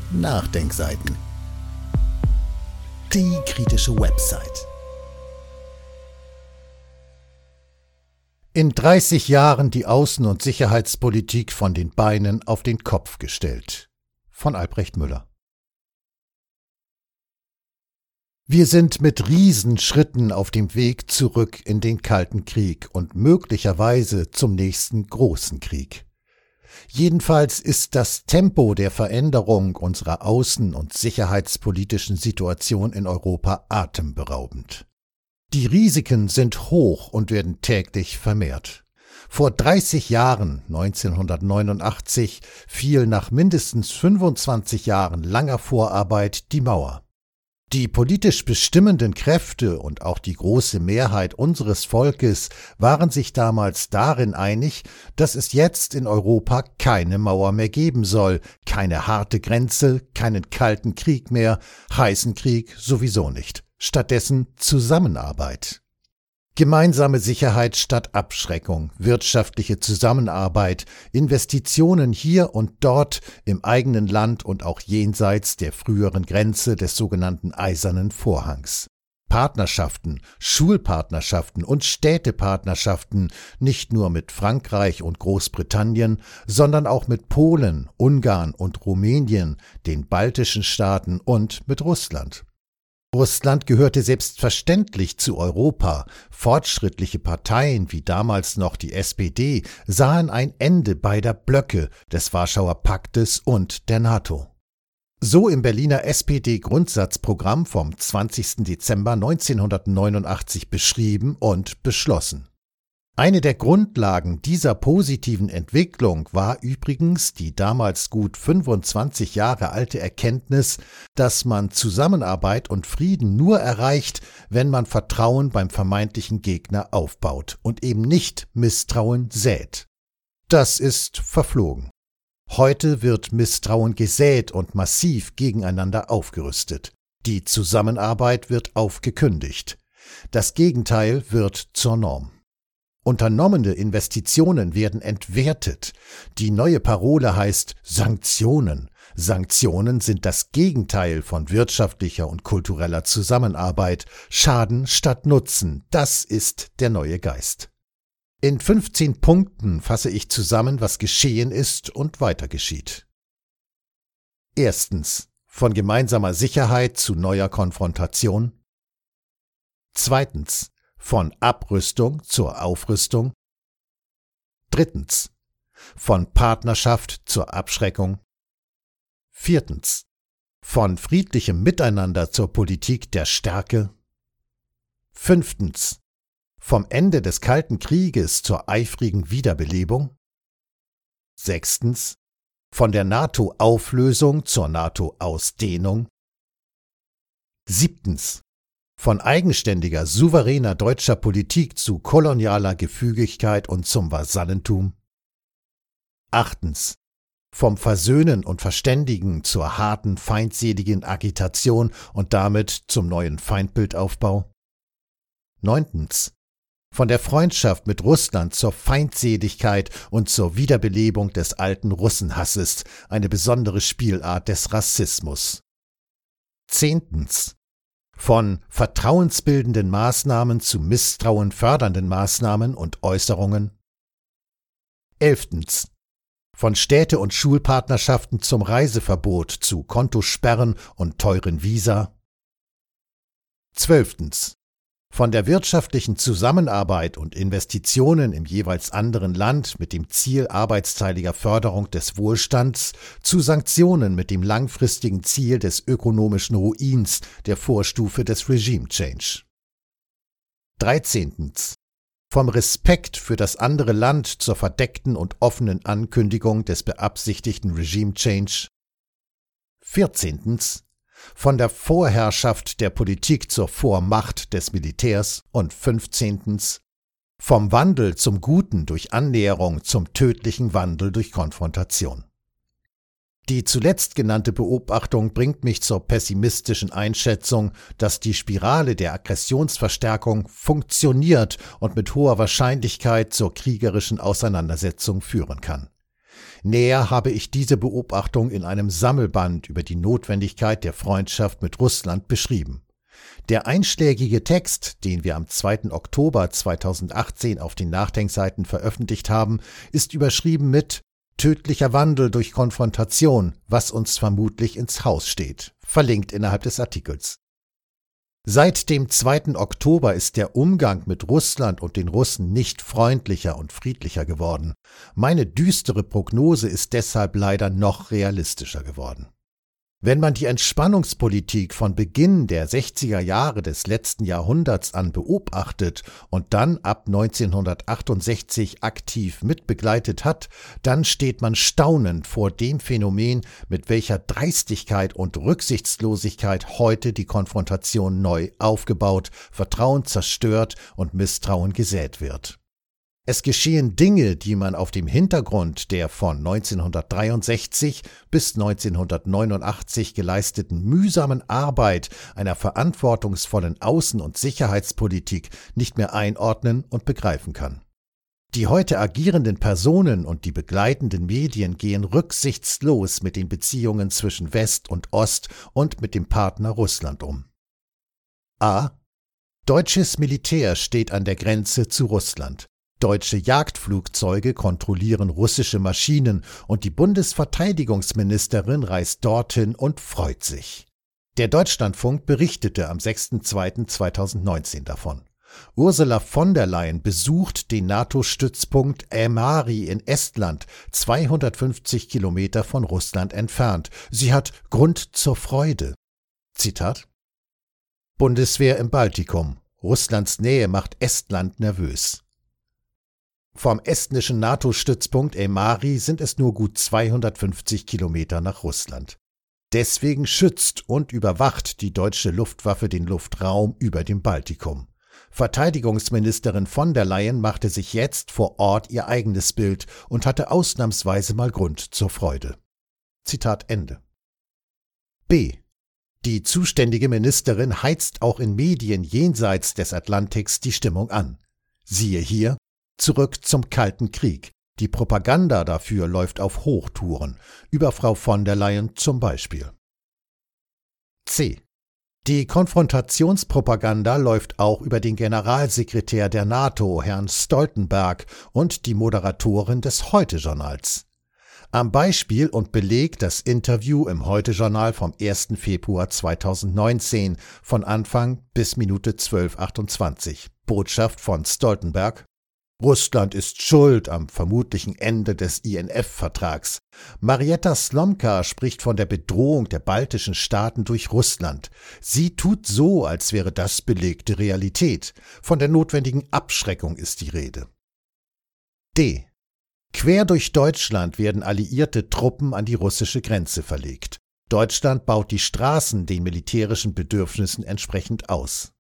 Nachdenkseiten. Die kritische Website. In 30 Jahren die Außen- und Sicherheitspolitik von den Beinen auf den Kopf gestellt. Von Albrecht Müller. Wir sind mit Riesenschritten auf dem Weg zurück in den Kalten Krieg und möglicherweise zum nächsten großen Krieg. Jedenfalls ist das Tempo der Veränderung unserer außen- und sicherheitspolitischen Situation in Europa atemberaubend. Die Risiken sind hoch und werden täglich vermehrt. Vor 30 Jahren, 1989, fiel nach mindestens 25 Jahren langer Vorarbeit die Mauer. Die politisch bestimmenden Kräfte und auch die große Mehrheit unseres Volkes waren sich damals darin einig, dass es jetzt in Europa keine Mauer mehr geben soll, keine harte Grenze, keinen kalten Krieg mehr, heißen Krieg sowieso nicht. Stattdessen Zusammenarbeit. Gemeinsame Sicherheit statt Abschreckung, wirtschaftliche Zusammenarbeit, Investitionen hier und dort im eigenen Land und auch jenseits der früheren Grenze des sogenannten Eisernen Vorhangs. Partnerschaften, Schulpartnerschaften und Städtepartnerschaften, nicht nur mit Frankreich und Großbritannien, sondern auch mit Polen, Ungarn und Rumänien, den baltischen Staaten und mit Russland. Russland gehörte selbstverständlich zu Europa. Fortschrittliche Parteien wie damals noch die SPD sahen ein Ende beider Blöcke, des Warschauer Paktes und der NATO. So im Berliner SPD-Grundsatzprogramm vom 20. Dezember 1989 beschrieben und beschlossen. Eine der Grundlagen dieser positiven Entwicklung war übrigens die damals gut 25 Jahre alte Erkenntnis, dass man Zusammenarbeit und Frieden nur erreicht, wenn man Vertrauen beim vermeintlichen Gegner aufbaut und eben nicht Misstrauen sät. Das ist verflogen. Heute wird Misstrauen gesät und massiv gegeneinander aufgerüstet. Die Zusammenarbeit wird aufgekündigt. Das Gegenteil wird zur Norm. Unternommene Investitionen werden entwertet. Die neue Parole heißt Sanktionen. Sanktionen sind das Gegenteil von wirtschaftlicher und kultureller Zusammenarbeit. Schaden statt Nutzen, das ist der neue Geist. In 15 Punkten fasse ich zusammen, was geschehen ist und weiter geschieht. Erstens. Von gemeinsamer Sicherheit zu neuer Konfrontation. Zweitens. Von Abrüstung zur Aufrüstung. Drittens. Von Partnerschaft zur Abschreckung. Viertens. Von friedlichem Miteinander zur Politik der Stärke. Fünftens. Vom Ende des Kalten Krieges zur eifrigen Wiederbelebung. Sechstens. Von der NATO-Auflösung zur NATO-Ausdehnung. Siebtens. Von eigenständiger, souveräner deutscher Politik zu kolonialer Gefügigkeit und zum Vasallentum. Achtens. Vom Versöhnen und Verständigen zur harten, feindseligen Agitation und damit zum neuen Feindbildaufbau. Neuntens. Von der Freundschaft mit Russland zur Feindseligkeit und zur Wiederbelebung des alten Russenhasses, eine besondere Spielart des Rassismus. Zehntens. Von vertrauensbildenden Maßnahmen zu misstrauenfördernden Maßnahmen und Äußerungen. Elftens. Von Städte- und Schulpartnerschaften zum Reiseverbot zu Kontosperren und teuren Visa. Zwölftens. Von der wirtschaftlichen Zusammenarbeit und Investitionen im jeweils anderen Land mit dem Ziel arbeitsteiliger Förderung des Wohlstands zu Sanktionen mit dem langfristigen Ziel des ökonomischen Ruins, der Vorstufe des Regime Change. 13. Vom Respekt für das andere Land zur verdeckten und offenen Ankündigung des beabsichtigten Regime Change. 14. Von der Vorherrschaft der Politik zur Vormacht des Militärs und 15. Vom Wandel zum Guten durch Annäherung zum tödlichen Wandel durch Konfrontation. Die zuletzt genannte Beobachtung bringt mich zur pessimistischen Einschätzung, dass die Spirale der Aggressionsverstärkung funktioniert und mit hoher Wahrscheinlichkeit zur kriegerischen Auseinandersetzung führen kann. Näher habe ich diese Beobachtung in einem Sammelband über die Notwendigkeit der Freundschaft mit Russland beschrieben. Der einschlägige Text, den wir am 2. Oktober 2018 auf den Nachdenkseiten veröffentlicht haben, ist überschrieben mit »Tödlicher Wandel durch Konfrontation, was uns vermutlich ins Haus steht«, verlinkt innerhalb des Artikels. Seit dem 2. Oktober ist der Umgang mit Russland und den Russen nicht freundlicher und friedlicher geworden. Meine düstere Prognose ist deshalb leider noch realistischer geworden. Wenn man die Entspannungspolitik von Beginn der 60er Jahre des letzten Jahrhunderts an beobachtet und dann ab 1968 aktiv mitbegleitet hat, dann steht man staunend vor dem Phänomen, mit welcher Dreistigkeit und Rücksichtslosigkeit heute die Konfrontation neu aufgebaut, Vertrauen zerstört und Misstrauen gesät wird. Es geschehen Dinge, die man auf dem Hintergrund der von 1963 bis 1989 geleisteten mühsamen Arbeit einer verantwortungsvollen Außen- und Sicherheitspolitik nicht mehr einordnen und begreifen kann. Die heute agierenden Personen und die begleitenden Medien gehen rücksichtslos mit den Beziehungen zwischen West und Ost und mit dem Partner Russland um. A. Deutsches Militär steht an der Grenze zu Russland. Deutsche Jagdflugzeuge kontrollieren russische Maschinen und die Bundesverteidigungsministerin reist dorthin und freut sich. Der Deutschlandfunk berichtete am 6.2.2019 davon. Ursula von der Leyen besucht den NATO-Stützpunkt Ämari in Estland, 250 Kilometer von Russland entfernt. Sie hat Grund zur Freude. Zitat: Bundeswehr im Baltikum. Russlands Nähe macht Estland nervös. Vom estnischen NATO-Stützpunkt Ämari sind es nur gut 250 Kilometer nach Russland. Deswegen schützt und überwacht die deutsche Luftwaffe den Luftraum über dem Baltikum. Verteidigungsministerin von der Leyen machte sich jetzt vor Ort ihr eigenes Bild und hatte ausnahmsweise mal Grund zur Freude. Zitat Ende. B. Die zuständige Ministerin heizt auch in Medien jenseits des Atlantiks die Stimmung an. Siehe hier: Zurück zum Kalten Krieg. Die Propaganda dafür läuft auf Hochtouren, über Frau von der Leyen zum Beispiel. C. Die Konfrontationspropaganda läuft auch über den Generalsekretär der NATO, Herrn Stoltenberg, und die Moderatorin des Heute-Journals. Am Beispiel und Beleg das Interview im Heute-Journal vom 1. Februar 2019 von Anfang bis Minute 12:28. Botschaft von Stoltenberg: Russland ist schuld am vermutlichen Ende des INF-Vertrags. Marietta Slomka spricht von der Bedrohung der baltischen Staaten durch Russland. Sie tut so, als wäre das belegte Realität. Von der notwendigen Abschreckung ist die Rede. D. Quer durch Deutschland werden alliierte Truppen an die russische Grenze verlegt. Deutschland baut die Straßen den militärischen Bedürfnissen entsprechend aus.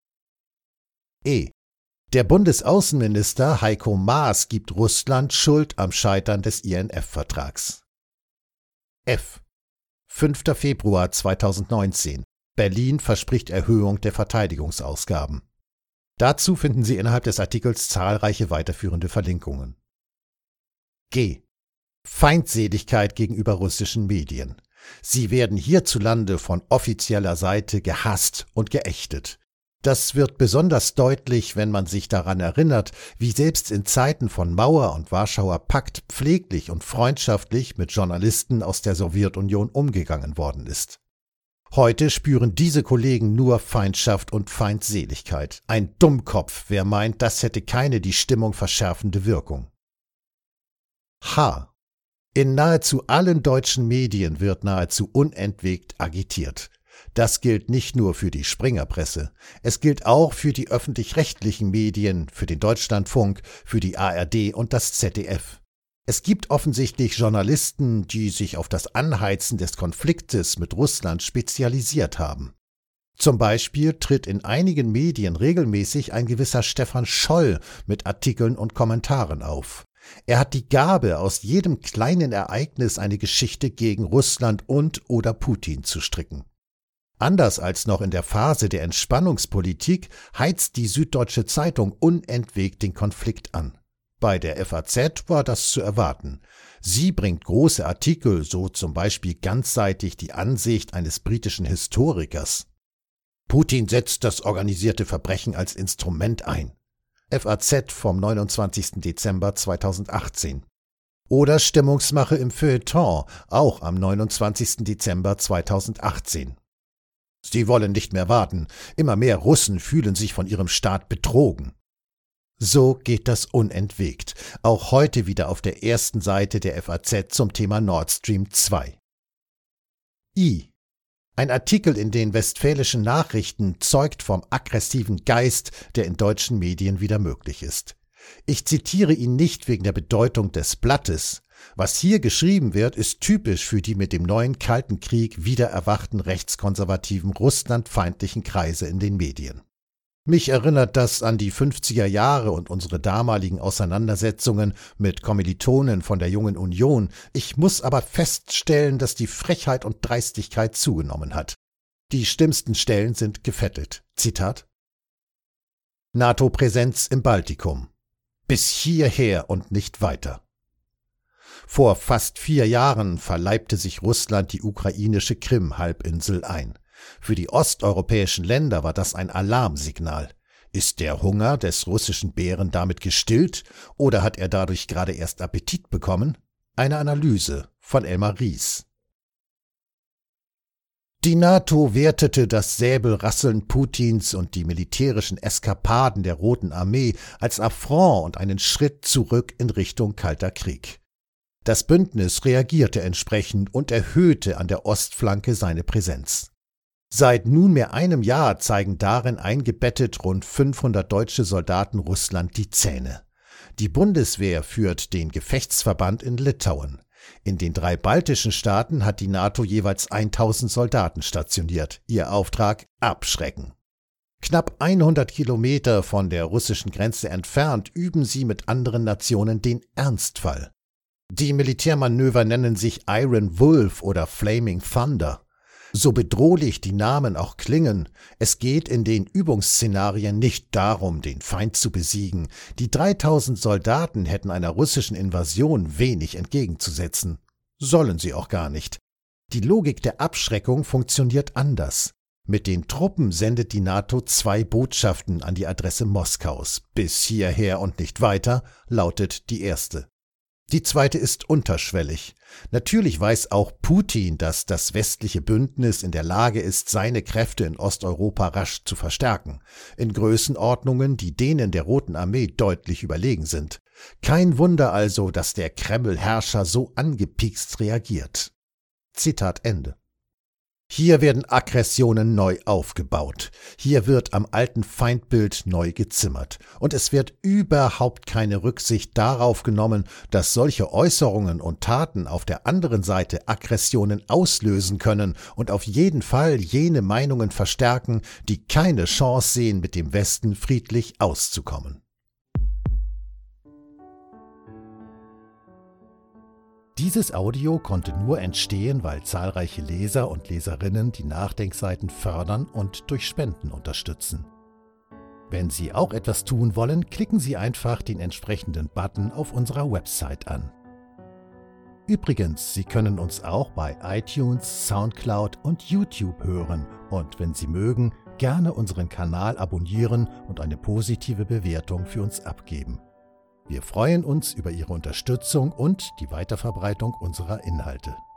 E. Der Bundesaußenminister Heiko Maas gibt Russland Schuld am Scheitern des INF-Vertrags. F. 5. Februar 2019. Berlin verspricht Erhöhung der Verteidigungsausgaben. Dazu finden Sie innerhalb des Artikels zahlreiche weiterführende Verlinkungen. G. Feindseligkeit gegenüber russischen Medien. Sie werden hierzulande von offizieller Seite gehasst und geächtet. Das wird besonders deutlich, wenn man sich daran erinnert, wie selbst in Zeiten von Mauer und Warschauer Pakt pfleglich und freundschaftlich mit Journalisten aus der Sowjetunion umgegangen worden ist. Heute spüren diese Kollegen nur Feindschaft und Feindseligkeit. Ein Dummkopf, wer meint, das hätte keine die Stimmung verschärfende Wirkung. H. In nahezu allen deutschen Medien wird nahezu unentwegt agitiert. Das gilt nicht nur für die Springerpresse, es gilt auch für die öffentlich-rechtlichen Medien, für den Deutschlandfunk, für die ARD und das ZDF. Es gibt offensichtlich Journalisten, die sich auf das Anheizen des Konfliktes mit Russland spezialisiert haben. Zum Beispiel tritt in einigen Medien regelmäßig ein gewisser Stefan Scholl mit Artikeln und Kommentaren auf. Er hat die Gabe, aus jedem kleinen Ereignis eine Geschichte gegen Russland und oder Putin zu stricken. Anders als noch in der Phase der Entspannungspolitik heizt die Süddeutsche Zeitung unentwegt den Konflikt an. Bei der FAZ war das zu erwarten. Sie bringt große Artikel, so zum Beispiel ganzseitig die Ansicht eines britischen Historikers. Putin setzt das organisierte Verbrechen als Instrument ein. FAZ vom 29. Dezember 2018. Oder Stimmungsmache im Feuilleton, auch am 29. Dezember 2018. Sie wollen nicht mehr warten. Immer mehr Russen fühlen sich von ihrem Staat betrogen. So geht das unentwegt. Auch heute wieder auf der ersten Seite der FAZ zum Thema Nord Stream 2. Ein Artikel in den Westfälischen Nachrichten zeugt vom aggressiven Geist, der in deutschen Medien wieder möglich ist. Ich zitiere ihn nicht wegen der Bedeutung des Blattes. Was hier geschrieben wird, ist typisch für die mit dem neuen Kalten Krieg wieder erwachten rechtskonservativen russlandfeindlichen Kreise in den Medien. Mich erinnert das an die 50er Jahre und unsere damaligen Auseinandersetzungen mit Kommilitonen von der Jungen Union. Ich muss aber feststellen, dass die Frechheit und Dreistigkeit zugenommen hat. Die schlimmsten Stellen sind gefettet. Zitat: NATO-Präsenz im Baltikum. Bis hierher und nicht weiter. Vor fast 4 Jahren verleibte sich Russland die ukrainische Krim-Halbinsel ein. Für die osteuropäischen Länder war das ein Alarmsignal. Ist der Hunger des russischen Bären damit gestillt oder hat er dadurch gerade erst Appetit bekommen? Eine Analyse von Elmar Ries. Die NATO wertete das Säbelrasseln Putins und die militärischen Eskapaden der Roten Armee als Affront und einen Schritt zurück in Richtung Kalter Krieg. Das Bündnis reagierte entsprechend und erhöhte an der Ostflanke seine Präsenz. Seit nunmehr einem Jahr zeigen darin eingebettet rund 500 deutsche Soldaten Russland die Zähne. Die Bundeswehr führt den Gefechtsverband in Litauen. In den 3 baltischen Staaten hat die NATO jeweils 1000 Soldaten stationiert. Ihr Auftrag: abschrecken. Knapp 100 Kilometer von der russischen Grenze entfernt üben sie mit anderen Nationen den Ernstfall. Die Militärmanöver nennen sich Iron Wolf oder Flaming Thunder. So bedrohlich die Namen auch klingen, es geht in den Übungsszenarien nicht darum, den Feind zu besiegen. Die 3000 Soldaten hätten einer russischen Invasion wenig entgegenzusetzen. Sollen sie auch gar nicht. Die Logik der Abschreckung funktioniert anders. Mit den Truppen sendet die NATO 2 Botschaften an die Adresse Moskaus. Bis hierher und nicht weiter, lautet die erste. Die zweite ist unterschwellig. Natürlich weiß auch Putin, dass das westliche Bündnis in der Lage ist, seine Kräfte in Osteuropa rasch zu verstärken, in Größenordnungen, die denen der Roten Armee deutlich überlegen sind. Kein Wunder also, dass der Kreml-Herrscher so angepiekst reagiert. Zitat Ende. Hier werden Aggressionen neu aufgebaut. Hier wird am alten Feindbild neu gezimmert. Und es wird überhaupt keine Rücksicht darauf genommen, dass solche Äußerungen und Taten auf der anderen Seite Aggressionen auslösen können und auf jeden Fall jene Meinungen verstärken, die keine Chance sehen, mit dem Westen friedlich auszukommen. Dieses Audio konnte nur entstehen, weil zahlreiche Leser und Leserinnen die Nachdenkseiten fördern und durch Spenden unterstützen. Wenn Sie auch etwas tun wollen, klicken Sie einfach den entsprechenden Button auf unserer Website an. Übrigens, Sie können uns auch bei iTunes, Soundcloud und YouTube hören und wenn Sie mögen, gerne unseren Kanal abonnieren und eine positive Bewertung für uns abgeben. Wir freuen uns über Ihre Unterstützung und die Weiterverbreitung unserer Inhalte.